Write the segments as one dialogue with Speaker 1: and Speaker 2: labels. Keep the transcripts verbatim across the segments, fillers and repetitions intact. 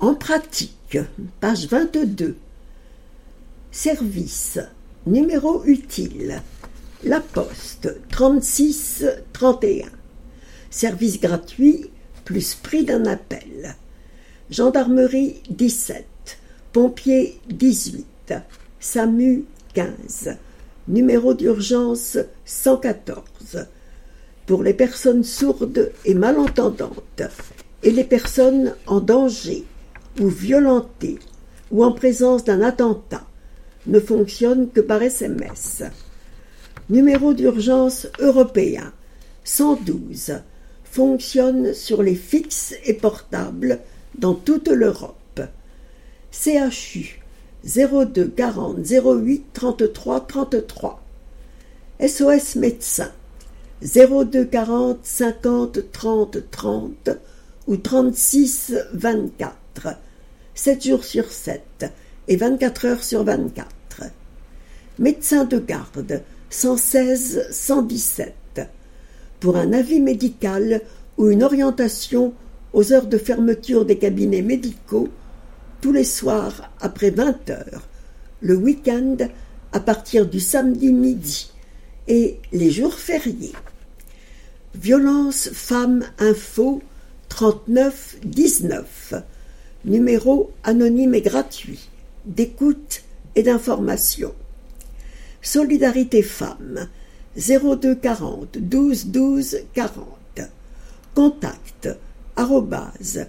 Speaker 1: En pratique, page vingt-deux. Service, numéro utile. La Poste, trente-six trente et un. Service gratuit, plus prix d'un appel. Gendarmerie, dix-sept. Pompiers, dix-huit. SAMU, quinze. Numéro d'urgence, cent quatorze. Pour les personnes sourdes et malentendantes et les personnes en danger ou violentées ou en présence d'un attentat, ne fonctionne que par S M S. Numéro d'urgence européen, cent douze, fonctionne sur les fixes et portables dans toute l'Europe. C H U, zéro deux quarante zéro huit trente-trois trente-trois. S O S médecin, zéro deux quarante cinquante trente trente ou trente-six vingt-quatre, sept jours sur sept et vingt-quatre heures sur vingt-quatre. Médecin de garde, cent seize cent dix-sept. Pour un avis médical ou une orientation aux heures de fermeture des cabinets médicaux, tous les soirs après vingt heures, le week-end à partir du samedi midi et les jours fériés. Violence Femmes Info trente-neuf dix-neuf. Numéro anonyme et gratuit, d'écoute et d'information. Solidarité Femmes, zéro deux quarante douze douze quarante. Contact, arrobase,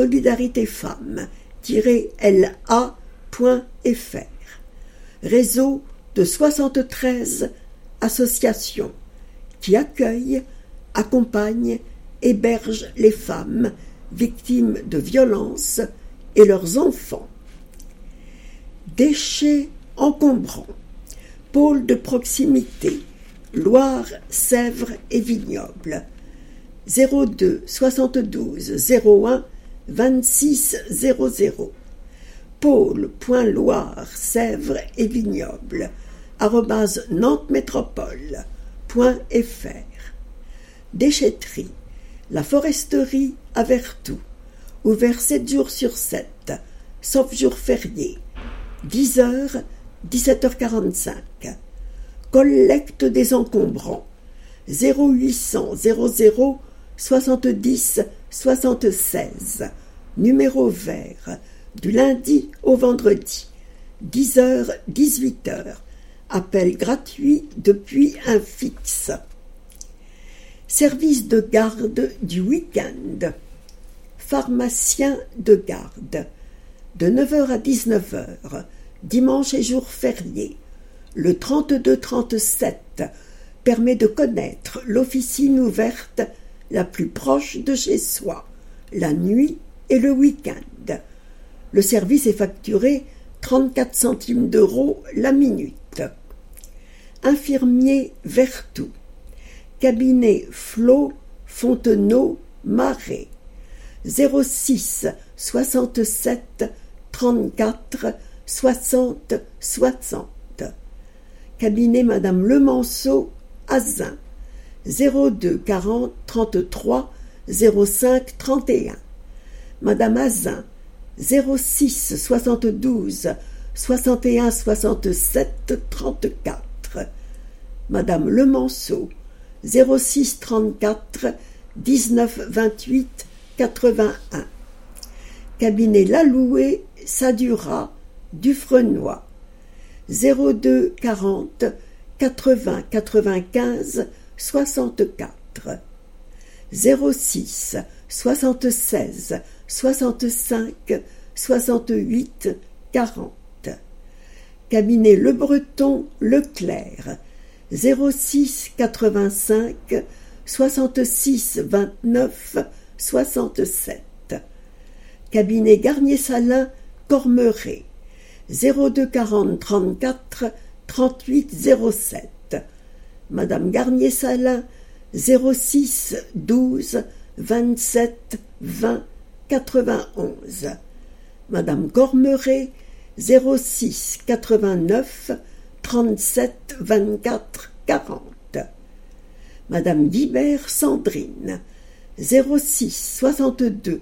Speaker 1: solidaritéfemmes-la point f r. Réseau de soixante-treize associations qui accueillent, accompagnent, hébergent les femmes victimes de violences et leurs enfants. Déchets encombrants. Pôle de proximité, Loire, Sèvres et Vignoble. zéro deux soixante-douze zéro un vingt-six zéro zéro. Pôle.loire, Sèvres et Vignoble, arrobase nantes métropole point f r. Déchetterie, la foresterie à Vertou, ouvert sept jours sur sept, sauf jours fériés, dix heures, dix-sept heures quarante-cinq. Collecte des encombrants, zéro huit cents zéro zéro soixante-dix soixante-seize, numéro vert, du lundi au vendredi, dix heures dix-huit heures, appel gratuit depuis un fixe. Service de garde du week-end, pharmacien de garde, de neuf heures à dix-neuf heures, dimanche et jour férié. Le trente-deux trente-sept permet de connaître l'officine ouverte la plus proche de chez soi, la nuit et le week-end. Le service est facturé trente-quatre centimes d'euros la minute. Infirmier Vertou, cabinet Flo Fontenot Marais, zéro six soixante-sept trente-quatre soixante soixante. Cabinet Madame Lemanceau Azin, zéro deux quarante trente-trois zéro cinq trente et un. Madame Azin, zéro six soixante-douze soixante et un soixante-sept trente-quatre. Madame Lemanceau, zéro six trente-quatre dix-neuf vingt-huit quatre-vingt-un. Cabinet Laloué Sadura Dufrenois, zéro deux quarante quatre-vingts quatre-vingt-quinze soixante-quatre. zéro six soixante-seize soixante-cinq soixante-huit quarante. Cabinet Le Breton Leclerc, zéro six quatre-vingt-cinq soixante-six vingt-neuf soixante-sept. Cabinet Garnier-Salin Cormeret, zéro deux quarante trente-quatre trente-huit zéro sept. Madame Garnier-Salin, zéro six douze vingt-sept vingt quatre-vingt-onze. Madame Cormeret, zéro six quatre-vingt-neuf trente-sept vingt-quatre quarante. Madame Guibert Sandrine, zéro six soixante-deux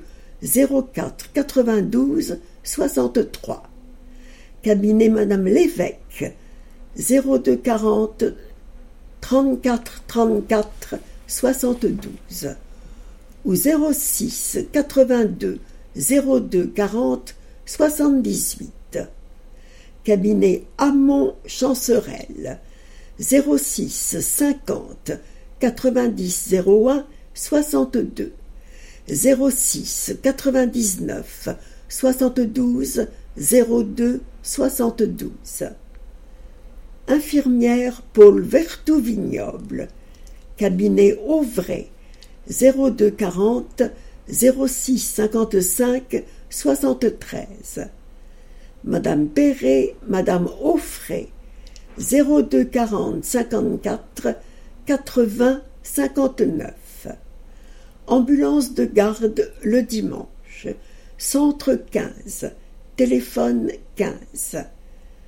Speaker 1: zéro quatre quatre-vingt-douze soixante-trois. Cabinet Madame Lévesque, zéro deux quarante trente-quatre trente-quatre soixante-douze ou zéro six quatre-vingt-deux zéro deux quarante soixante-dix-huit. Cabinet Hamon Chancerelle, zéro six cinquante quatre-vingt-dix zéro un soixante-deux, zéro six quatre-vingt-dix-neuf soixante-douze zéro deux soixante-douze. Infirmière Paul Vertou-Vignoble, cabinet Auvray, zéro deux quarante zéro six cinquante-cinq soixante-treize. Madame Perret, Madame Offray, zéro deux quarante cinquante-quatre quatre-vingts cinquante-neuf. Ambulance de garde le dimanche, centre quinze, téléphone quinze.